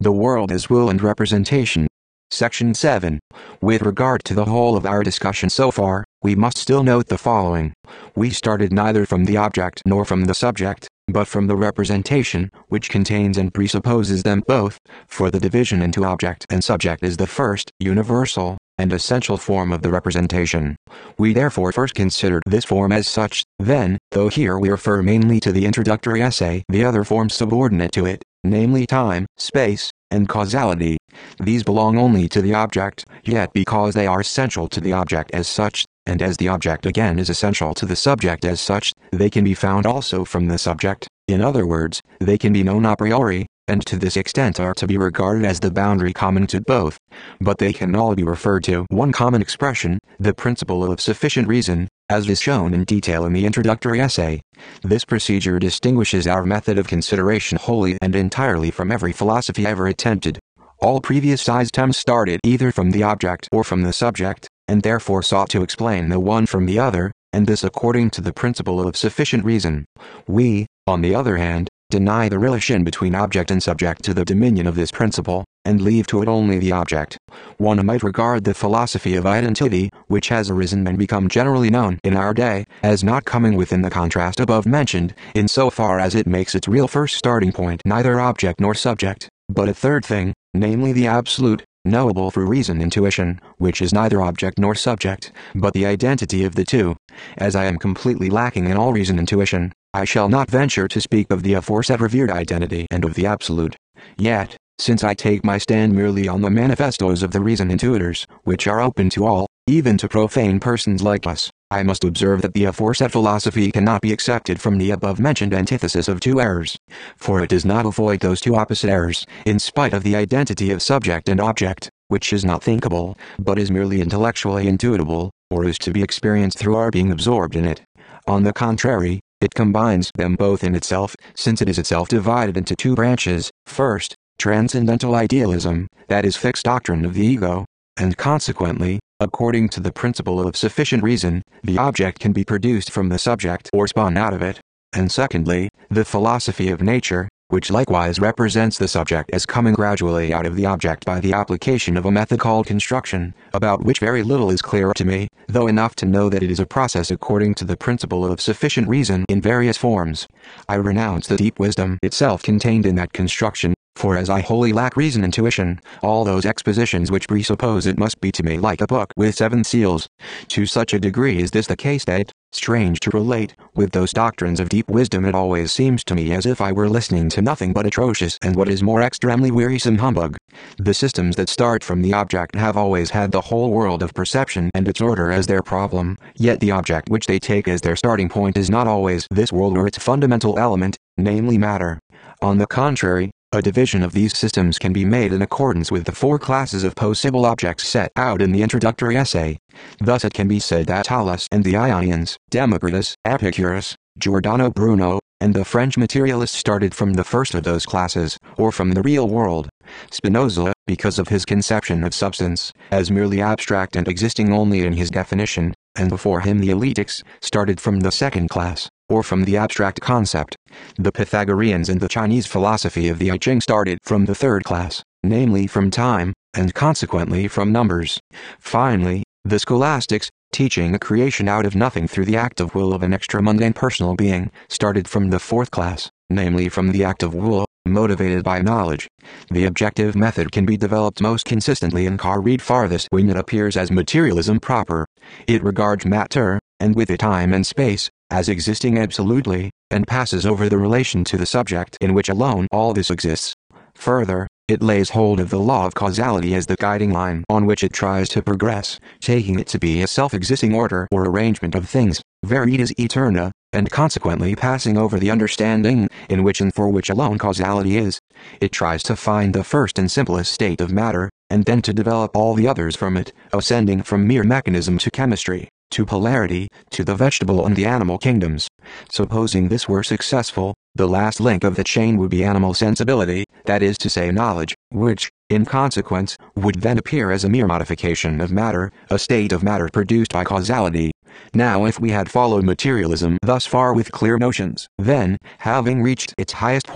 The world as will and representation. Section 7. With regard to the whole of our discussion so far, we must still note the following. We started neither from the object nor from the subject, but from the representation, which contains and presupposes them both, for the division into object and subject is the first, universal, and essential form of the representation. We therefore first considered this form as such, then, though here we refer mainly to the introductory essay, the other forms subordinate to it, namely time, space, and causality. These belong only to the object, yet because they are essential to the object as such, and as the object again is essential to the subject as such, they can be found also from the subject. In other words, they can be known a priori, and to this extent are to be regarded as the boundary common to both. But they can all be referred to one common expression, the principle of sufficient reason, as is shown in detail in the introductory essay. This procedure distinguishes our method of consideration wholly and entirely from every philosophy ever attempted. All previous attempts started either from the object or from the subject, and therefore sought to explain the one from the other, and this according to the principle of sufficient reason. We, on the other hand, deny the relation between object and subject to the dominion of this principle, and leave to it only the object. One might regard the philosophy of identity, which has arisen and become generally known in our day, as not coming within the contrast above mentioned, in so far as it makes its real first starting point neither object nor subject, but a third thing, namely the absolute, knowable through reason intuition, which is neither object nor subject, but the identity of the two. As I am completely lacking in all reason intuition, I shall not venture to speak of the aforesaid revered identity and of the absolute. Yet, since I take my stand merely on the manifestos of the reason intuitors, which are open to all, even to profane persons like us, I must observe that the aforesaid philosophy cannot be accepted from the above-mentioned antithesis of two errors, for it does not avoid those two opposite errors, in spite of the identity of subject and object, which is not thinkable, but is merely intellectually intuitable, or is to be experienced through our being absorbed in it. On the contrary, it combines them both in itself, since it is itself divided into two branches. First, transcendental idealism, that is fixed doctrine of the ego, and consequently, according to the principle of sufficient reason, the object can be produced from the subject or spun out of it. And secondly, the philosophy of nature, which likewise represents the subject as coming gradually out of the object by the application of a method called construction, about which very little is clear to me, though enough to know that it is a process according to the principle of sufficient reason in various forms. I renounce the deep wisdom itself contained in that construction, for as I wholly lack reason intuition, all those expositions which presuppose it must be to me like a book with 7 seals. To such a degree is this the case that, strange to relate, with those doctrines of deep wisdom it always seems to me as if I were listening to nothing but atrocious and what is more extremely wearisome humbug. The systems that start from the object have always had the whole world of perception and its order as their problem, yet the object which they take as their starting point is not always this world or its fundamental element, namely matter. On the contrary, a division of these systems can be made in accordance with the 4 classes of possible objects set out in the introductory essay. Thus it can be said that Thales and the Ionians, Democritus, Epicurus, Giordano Bruno, and the French materialists started from the first of those classes, or from the real world. Spinoza, because of his conception of substance, as merely abstract and existing only in his definition, and before him the Eleatics, started from the second class, or from the abstract concept. The Pythagoreans and the Chinese philosophy of the I Ching started from the third class, namely from time, and consequently from numbers. Finally, the Scholastics, teaching a creation out of nothing through the act of will of an extra-mundane personal being, started from the fourth class, namely from the act of will, motivated by knowledge. The objective method can be developed most consistently in Carl Reed farthest when it appears as materialism proper. It regards matter, and with it time and space, as existing absolutely, and passes over the relation to the subject in which alone all this exists. Further, it lays hold of the law of causality as the guiding line on which it tries to progress, taking it to be a self-existing order or arrangement of things, veritas aeterna, and consequently passing over the understanding, in which and for which alone causality is. It tries to find the first and simplest state of matter, and then to develop all the others from it, ascending from mere mechanism to chemistry, to polarity, to the vegetable and the animal kingdoms. Supposing this were successful, the last link of the chain would be animal sensibility, that is to say knowledge, which, in consequence, would then appear as a mere modification of matter, a state of matter produced by causality. Now if we had followed materialism thus far with clear notions, then, having reached its highest point,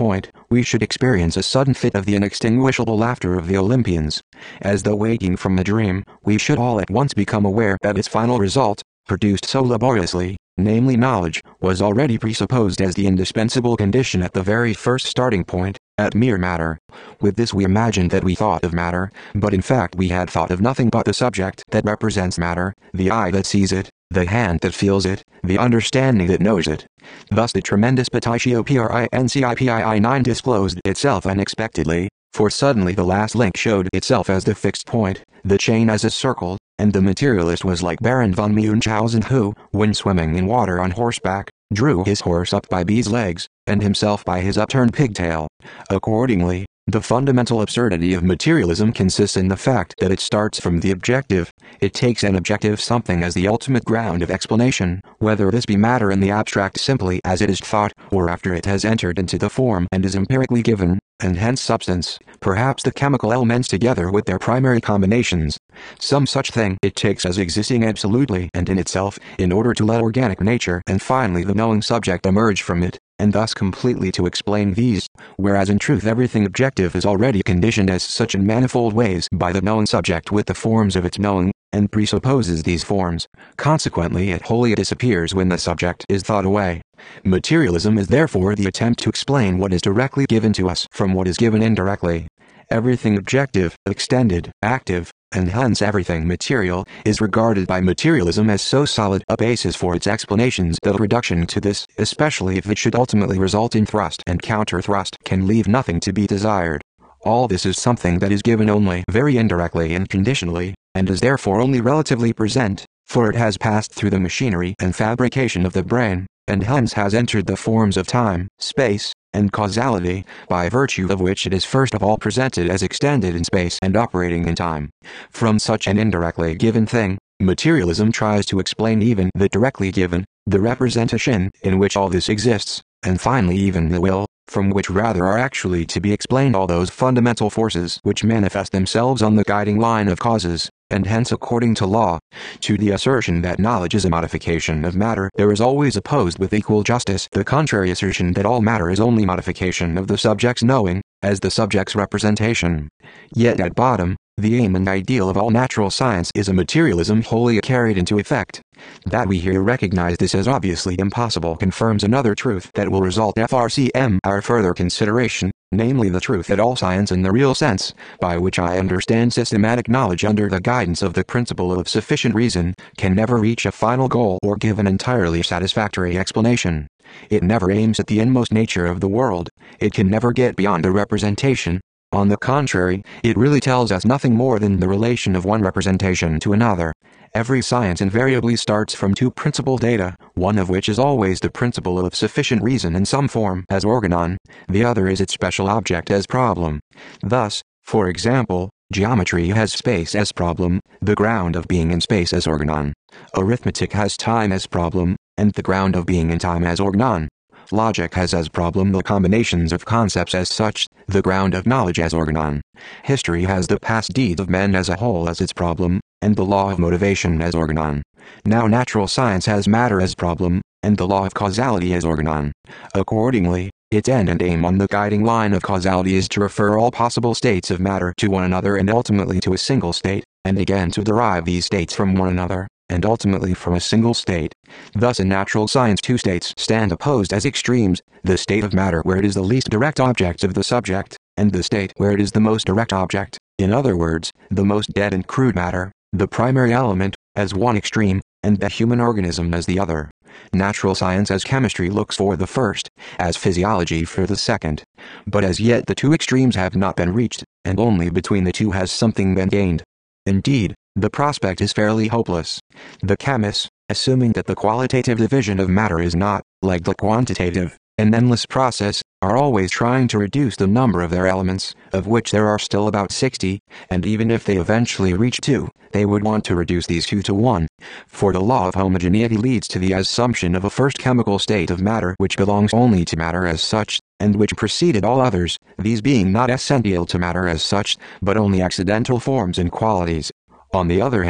we should experience a sudden fit of the inextinguishable laughter of the Olympians. As though waking from a dream, we should all at once become aware that its final result, produced so laboriously, namely knowledge, was already presupposed as the indispensable condition at the very first starting point, at mere matter. With this we imagined that we thought of matter, but in fact we had thought of nothing but the subject that represents matter, the eye that sees it, the hand that feels it, the understanding that knows it. Thus the tremendous Petitio Principii 9 disclosed itself unexpectedly, for suddenly the last link showed itself as the fixed point, the chain as a circle, and the materialist was like Baron von Munchausen who, when swimming in water on horseback, drew his horse up by B's legs, and himself by his upturned pigtail. Accordingly, the fundamental absurdity of materialism consists in the fact that it starts from the objective. It takes an objective something as the ultimate ground of explanation, whether this be matter in the abstract simply as it is thought, or after it has entered into the form and is empirically given, and hence substance, perhaps the chemical elements together with their primary combinations. Some such thing it takes as existing absolutely and in itself, in order to let organic nature and finally the knowing subject emerge from it, and thus completely to explain these, whereas in truth everything objective is already conditioned as such in manifold ways by the knowing subject with the forms of its knowing, and presupposes these forms. Consequently it wholly disappears when the subject is thought away. Materialism is therefore the attempt to explain what is directly given to us from what is given indirectly. Everything objective, extended, active, and hence everything material, is regarded by materialism as so solid a basis for its explanations that a reduction to this, especially if it should ultimately result in thrust and counter-thrust, can leave nothing to be desired. All this is something that is given only very indirectly and conditionally, and is therefore only relatively present, for it has passed through the machinery and fabrication of the brain, and hence has entered the forms of time, space, and causality, by virtue of which it is first of all presented as extended in space and operating in time. From such an indirectly given thing, materialism tries to explain even the directly given, the representation in which all this exists, and finally even the will, from which rather are actually to be explained all those fundamental forces which manifest themselves on the guiding line of causes, and hence according to law. To the assertion that knowledge is a modification of matter there is always opposed with equal justice the contrary assertion that all matter is only modification of the subject's knowing, as the subject's representation. Yet at bottom, the aim and ideal of all natural science is a materialism wholly carried into effect. That we here recognize this as obviously impossible confirms another truth that will result from our further consideration, namely the truth that all science in the real sense, by which I understand systematic knowledge under the guidance of the principle of sufficient reason, can never reach a final goal or give an entirely satisfactory explanation. It never aims at the inmost nature of the world, it can never get beyond a representation. On the contrary, it really tells us nothing more than the relation of one representation to another. Every science invariably starts from two principal data, one of which is always the principle of sufficient reason in some form as organon, the other is its special object as problem. Thus, for example, geometry has space as problem, the ground of being in space as organon. Arithmetic has time as problem, and the ground of being in time as organon. Logic has as problem the combinations of concepts as such, the ground of knowledge as organon. History has the past deeds of men as a whole as its problem, and the law of motivation as organon. Now natural science has matter as problem, and the law of causality as organon. Accordingly, its end and aim on the guiding line of causality is to refer all possible states of matter to one another and ultimately to a single state, and again to derive these states from one another, and ultimately from a single state. Thus in natural science two states stand opposed as extremes, the state of matter where it is the least direct object of the subject, and the state where it is the most direct object, in other words, the most dead and crude matter, the primary element, as one extreme, and the human organism as the other. Natural science as chemistry looks for the first, as physiology for the second. But as yet the two extremes have not been reached, and only between the two has something been gained. Indeed, the prospect is fairly hopeless. The chemists, assuming that the qualitative division of matter is not, like the quantitative, an endless process, are always trying to reduce the number of their elements, of which there are still about 60, and even if they eventually reach 2, they would want to reduce these 2 to 1. For the law of homogeneity leads to the assumption of a first chemical state of matter which belongs only to matter as such, and which preceded all others, these being not essential to matter as such, but only accidental forms and qualities. On the other hand,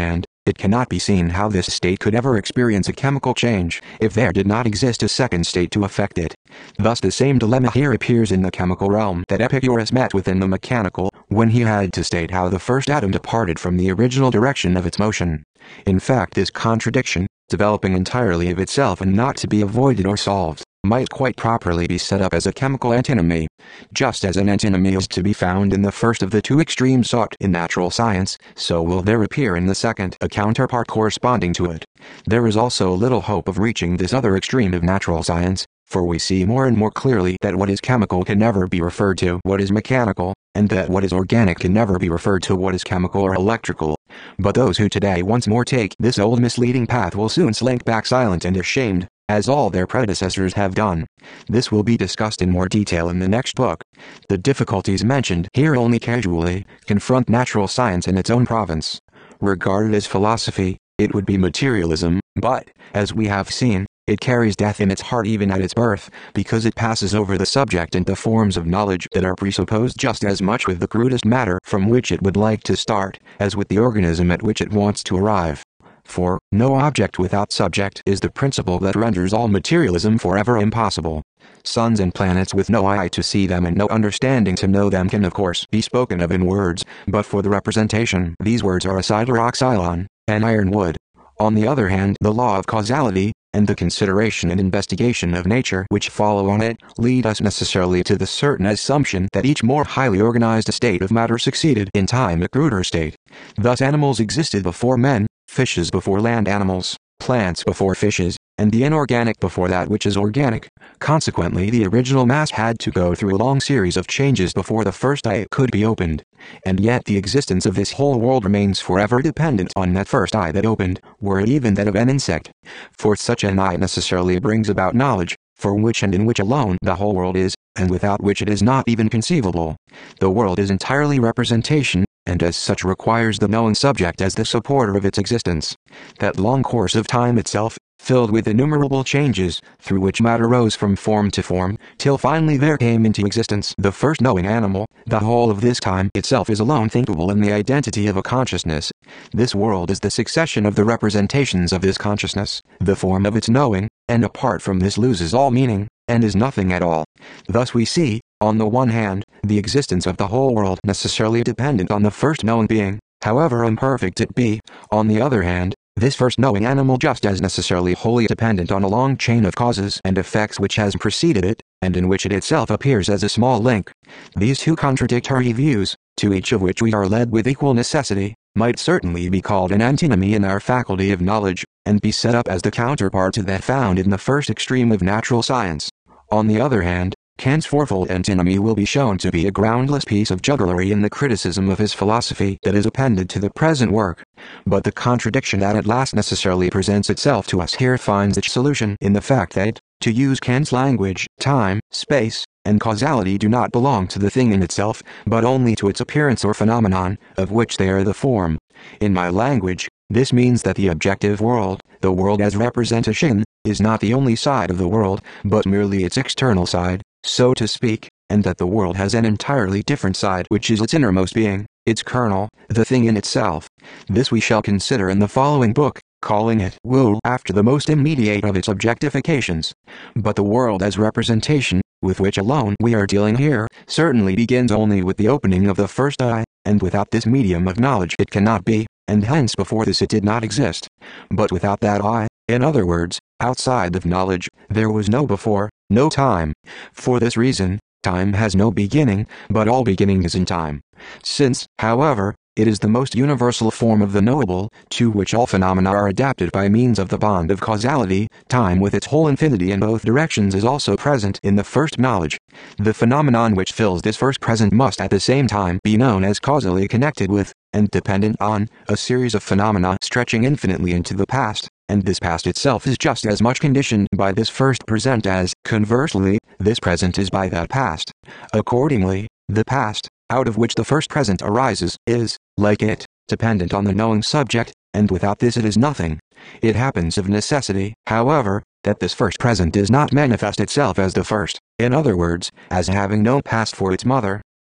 it cannot be seen how this state could ever experience a chemical change if there did not exist a second state to affect it. Thus the same dilemma here appears in the chemical realm that Epicurus met with in the mechanical, when he had to state how the first atom departed from the original direction of its motion. In fact, this contradiction, developing entirely of itself and not to be avoided or solved, might quite properly be set up as a chemical antinomy. Just as an antinomy is to be found in the first of the two extremes sought in natural science, so will there appear in the second a counterpart corresponding to it. There is also little hope of reaching this other extreme of natural science, for we see more and more clearly that what is chemical can never be referred to what is mechanical, and that what is organic can never be referred to what is chemical or electrical. But those who today once more take this old misleading path will soon slink back silent and ashamed, as all their predecessors have done. This will be discussed in more detail in the next book. The difficulties mentioned here only casually confront natural science in its own province. Regarded as philosophy, it would be materialism, but, as we have seen, it carries death in its heart even at its birth, because it passes over the subject and the forms of knowledge that are presupposed just as much with the crudest matter from which it would like to start, as with the organism at which it wants to arrive. For, no object without subject is the principle that renders all materialism forever impossible. Suns and planets with no eye to see them and no understanding to know them can of course be spoken of in words, but for the representation these words are a sideroxylon, an iron wood. On the other hand, the law of causality, and the consideration and investigation of nature which follow on it, lead us necessarily to the certain assumption that each more highly organized state of matter succeeded in time a cruder state. Thus animals existed before men, fishes before land animals, plants before fishes, and the inorganic before that which is organic. Consequently, the original mass had to go through a long series of changes before the first eye could be opened. And yet the existence of this whole world remains forever dependent on that first eye that opened, were it even that of an insect. For such an eye necessarily brings about knowledge, for which and in which alone the whole world is, and without which it is not even conceivable. The world is entirely representation, and as such requires the knowing subject as the supporter of its existence. That long course of time itself, filled with innumerable changes, through which matter rose from form to form, till finally there came into existence the first knowing animal, the whole of this time itself is alone thinkable in the identity of a consciousness. This world is the succession of the representations of this consciousness, the form of its knowing, and apart from this loses all meaning, and is nothing at all. Thus we see, on the one hand, the existence of the whole world necessarily dependent on the first knowing being, however imperfect it be. On the other hand, this first knowing animal just as necessarily wholly dependent on a long chain of causes and effects which has preceded it, and in which it itself appears as a small link. These two contradictory views, to each of which we are led with equal necessity, might certainly be called an antinomy in our faculty of knowledge, and be set up as the counterpart to that found in the first extreme of natural science. On the other hand, Kant's fourfold antinomy will be shown to be a groundless piece of jugglery in the criticism of his philosophy that is appended to the present work. But the contradiction that at last necessarily presents itself to us here finds its solution in the fact that, to use Kant's language, time, space, and causality do not belong to the thing in itself, but only to its appearance or phenomenon, of which they are the form. In my language, this means that the objective world, the world as representation, is not the only side of the world, but merely its external side, so to speak, and that the world has an entirely different side which is its innermost being, its kernel, the thing in itself. This we shall consider in the following book, calling it Wu after the most immediate of its objectifications. But the world as representation, with which alone we are dealing here, certainly begins only with the opening of the first eye, and without this medium of knowledge it cannot be, and hence before this it did not exist. But without that eye, in other words, outside of knowledge, there was no before, no time. For this reason, time has no beginning, but all beginning is in time. Since, however, it is the most universal form of the knowable, to which all phenomena are adapted by means of the bond of causality, time with its whole infinity in both directions is also present in the first knowledge. The phenomenon which fills this first present must at the same time be known as causally connected with, and dependent on, a series of phenomena stretching infinitely into the past, and this past itself is just as much conditioned by this first present as, conversely, this present is by that past. Accordingly, the past, out of which the first present arises, is, like it, dependent on the knowing subject, and without this it is nothing. It happens of necessity, however, that this first present does not manifest itself as the first, in other words, as having no past for its mother,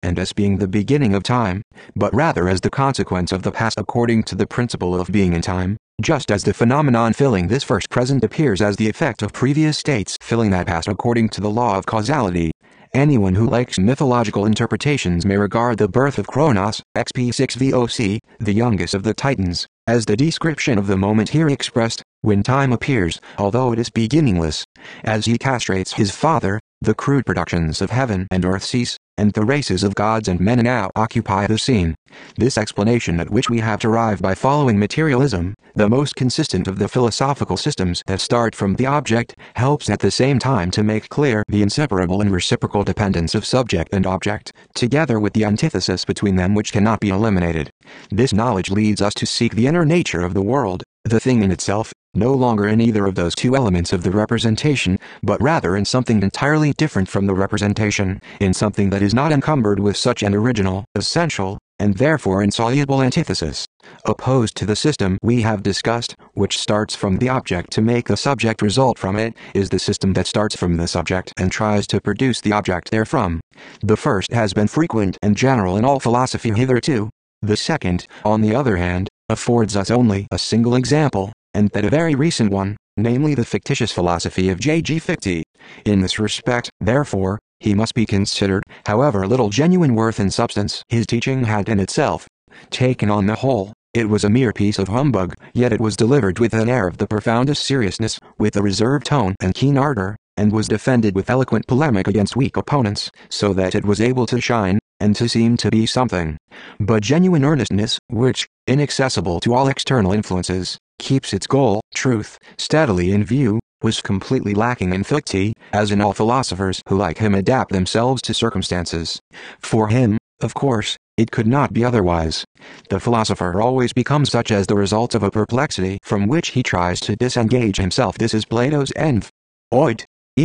and as being the beginning of time, but rather as the consequence of the past according to the principle of being in time, just as the phenomenon filling this first present appears as the effect of previous states filling that past according to the law of causality. Anyone who likes mythological interpretations may regard the birth of Kronos, XP6 VOC, the youngest of the Titans, as the description of the moment here expressed, when time appears, although it is beginningless. As he castrates his father, the crude productions of heaven and earth cease, and the races of gods and men now occupy the scene. This explanation at which we have arrived by following materialism, the most consistent of the philosophical systems that start from the object, helps at the same time to make clear the inseparable and reciprocal dependence of subject and object, together with the antithesis between them which cannot be eliminated. This knowledge leads us to seek the inner nature of the world, the thing in itself, no longer in either of those two elements of the representation, but rather in something entirely different from the representation, in something that is not encumbered with such an original, essential, and therefore insoluble antithesis. Opposed to the system we have discussed, which starts from the object to make the subject result from it, is the system that starts from the subject and tries to produce the object therefrom. The first has been frequent and general in all philosophy hitherto. The second, on the other hand, affords us only a single example, and that a very recent one, namely the fictitious philosophy of J.G. Fichte. In this respect, therefore, he must be considered, however little genuine worth and substance his teaching had in itself. Taken on the whole, it was a mere piece of humbug, yet it was delivered with an air of the profoundest seriousness, with a reserved tone and keen ardor, and was defended with eloquent polemic against weak opponents, so that it was able to shine, and to seem to be something. But genuine earnestness, which, inaccessible to all external influences, keeps its goal, truth, steadily in view, was completely lacking in Fichte, as in all philosophers who like him adapt themselves to circumstances. For him, of course, it could not be otherwise. The philosopher always becomes such as the result of a perplexity from which he tries to disengage himself. This is Plato's Env. Oid.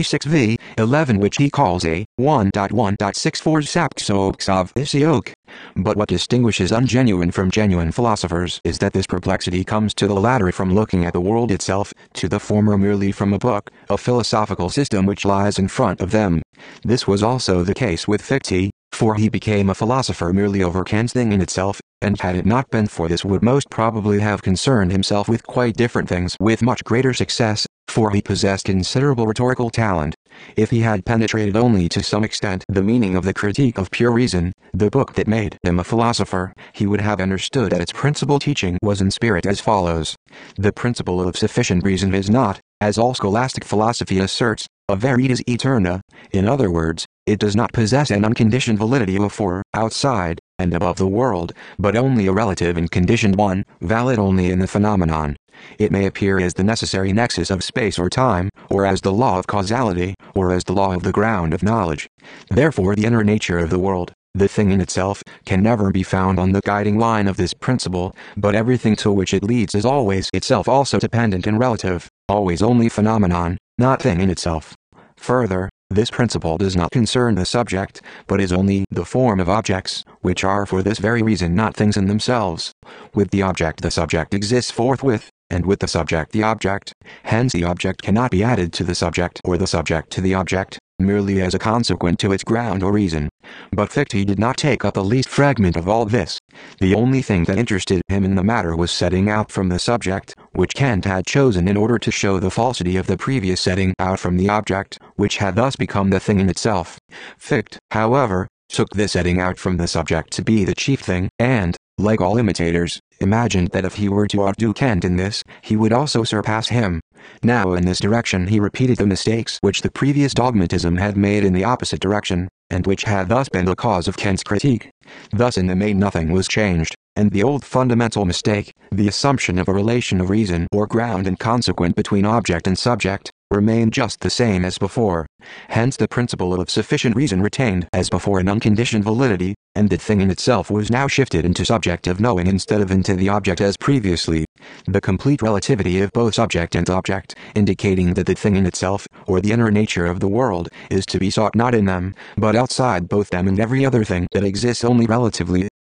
E6 v11, which he calls a 1.1.64 sapxoxov isiok. But what distinguishes ungenuine from genuine philosophers is that this perplexity comes to the latter from looking at the world itself, to the former merely from a book, a philosophical system which lies in front of them. This was also the case with Fichte, for he became a philosopher merely over Kant's thing in itself, and had it not been for this would most probably have concerned himself with quite different things with much greater success, for he possessed considerable rhetorical talent. If he had penetrated only to some extent the meaning of the Critique of Pure Reason, the book that made him a philosopher, he would have understood that its principal teaching was in spirit as follows. The principle of sufficient reason is not, as all scholastic philosophy asserts, a veritas aeterna. In other words, it does not possess an unconditioned validity before, outside, and above the world, but only a relative and conditioned one, valid only in the phenomenon. It may appear as the necessary nexus of space or time, or as the law of causality, or as the law of the ground of knowledge. Therefore the inner nature of the world, the thing in itself, can never be found on the guiding line of this principle, but everything to which it leads is always itself also dependent and relative, always only phenomenon, not thing in itself. Further, this principle does not concern the subject, but is only the form of objects, which are for this very reason not things in themselves. With the object the subject exists forthwith, and with the subject the object, hence the object cannot be added to the subject or the subject to the object, merely as a consequent to its ground or reason. But Fichte did not take up the least fragment of all this. The only thing that interested him in the matter was setting out from the subject, which Kant had chosen in order to show the falsity of the previous setting out from the object, which had thus become the thing in itself. Fichte, however, took the setting out from the subject to be the chief thing, and, like all imitators, imagined that if he were to outdo Kant in this, he would also surpass him. Now in this direction he repeated the mistakes which the previous dogmatism had made in the opposite direction, and which had thus been the cause of Kant's critique. Thus in the main nothing was changed, and the old fundamental mistake, the assumption of a relation of reason or ground and consequent between object and subject, remained just the same as before. Hence the principle of sufficient reason retained as before an unconditioned validity, and the thing in itself was now shifted into subject of knowing instead of into the object as previously. The complete relativity of both subject and object, indicating that the thing in itself, or the inner nature of the world, is to be sought not in them, but outside both them and every other thing that exists only relatively,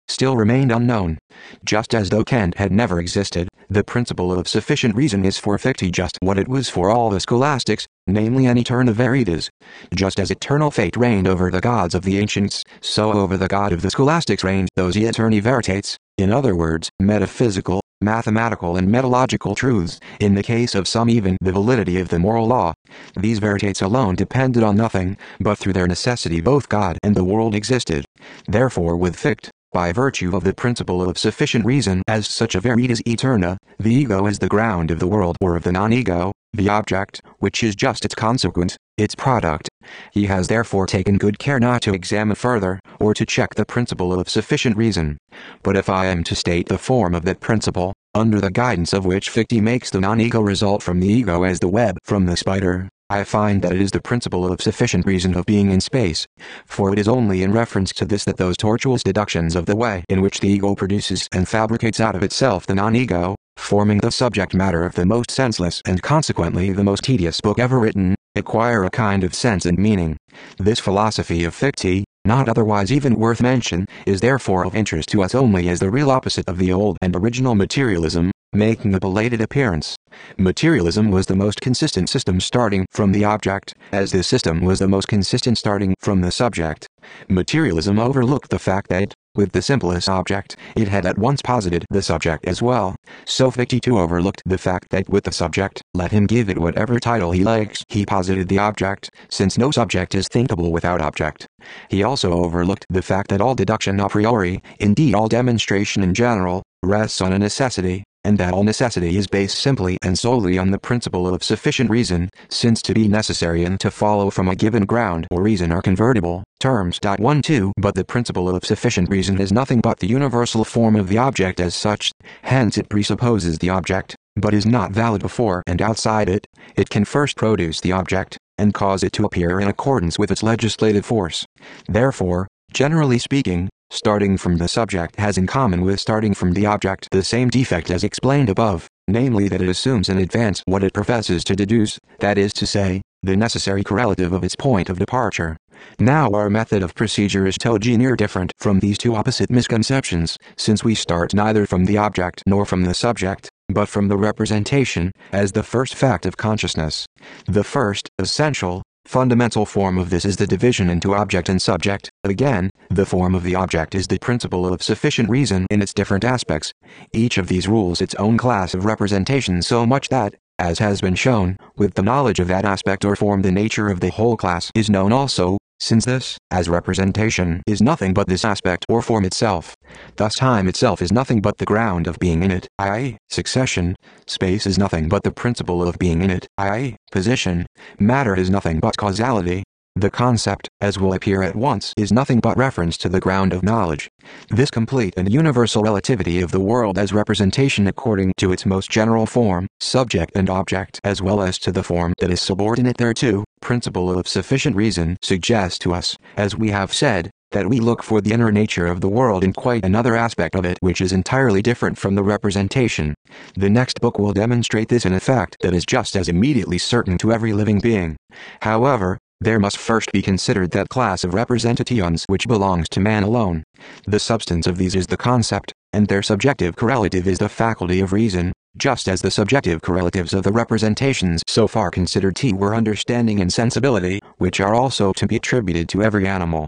still remained unknown. Just as though Kant had never existed, the principle of sufficient reason is for Fichte just what it was for all the scholastics, namely an eterna veritas. Just as eternal fate reigned over the gods of the ancients, so over the god of the scholastics reigned those aeterni veritates, in other words, metaphysical, mathematical and metalogical truths, in the case of some even the validity of the moral law. These veritates alone depended on nothing, but through their necessity both God and the world existed. Therefore with Fichte, by virtue of the principle of sufficient reason as such a veritas aeterna, the ego is the ground of the world or of the non-ego, the object, which is just its consequent, its product. He has therefore taken good care not to examine further, or to check the principle of sufficient reason. But if I am to state the form of that principle, under the guidance of which Fichte makes the non-ego result from the ego as the web from the spider, I find that it is the principle of sufficient reason of being in space, for it is only in reference to this that those tortuous deductions of the way in which the ego produces and fabricates out of itself the non-ego, forming the subject matter of the most senseless and consequently the most tedious book ever written, acquire a kind of sense and meaning. This philosophy of Fichte, not otherwise even worth mention, is therefore of interest to us only as the real opposite of the old and original materialism, making a belated appearance. Materialism was the most consistent system starting from the object, as this system was the most consistent starting from the subject. Materialism overlooked the fact that, with the simplest object, it had at once posited the subject as well. So Fichte too overlooked the fact that with the subject, let him give it whatever title he likes, he posited the object, since no subject is thinkable without object. He also overlooked the fact that all deduction a priori, indeed all demonstration in general, rests on a necessity, and that all necessity is based simply and solely on the principle of sufficient reason, since to be necessary and to follow from a given ground or reason are convertible terms. 1-2 But the principle of sufficient reason is nothing but the universal form of the object as such, hence it presupposes the object, but is not valid before and outside it. It can first produce the object, and cause it to appear in accordance with its legislative force. Therefore, generally speaking, starting from the subject has in common with starting from the object the same defect as explained above, namely that it assumes in advance what it professes to deduce, that is to say, the necessary correlative of its point of departure. Now our method of procedure is totally near different from these two opposite misconceptions, since we start neither from the object nor from the subject, but from the representation, as the first fact of consciousness. The first, essential, fundamental form of this is the division into object and subject. Again, the form of the object is the principle of sufficient reason in its different aspects. Each of these rules its own class of representation so much that, as has been shown, with the knowledge of that aspect or form the nature of the whole class is known also, since this, as representation, is nothing but this aspect or form itself. Thus time itself is nothing but the ground of being in it, i.e., succession. Space is nothing but the principle of being in it, i.e., position. Matter is nothing but causality. The concept, as will appear at once, is nothing but reference to the ground of knowledge. This complete and universal relativity of the world as representation according to its most general form, subject and object, as well as to the form that is subordinate thereto, principle of sufficient reason, suggests to us, as we have said, that we look for the inner nature of the world in quite another aspect of it which is entirely different from the representation. The next book will demonstrate this in a fact that is just as immediately certain to every living being. However, there must first be considered that class of representations which belongs to man alone. The substance of these is the concept, and their subjective correlative is the faculty of reason, just as the subjective correlatives of the representations so far considered were understanding and sensibility, which are also to be attributed to every animal.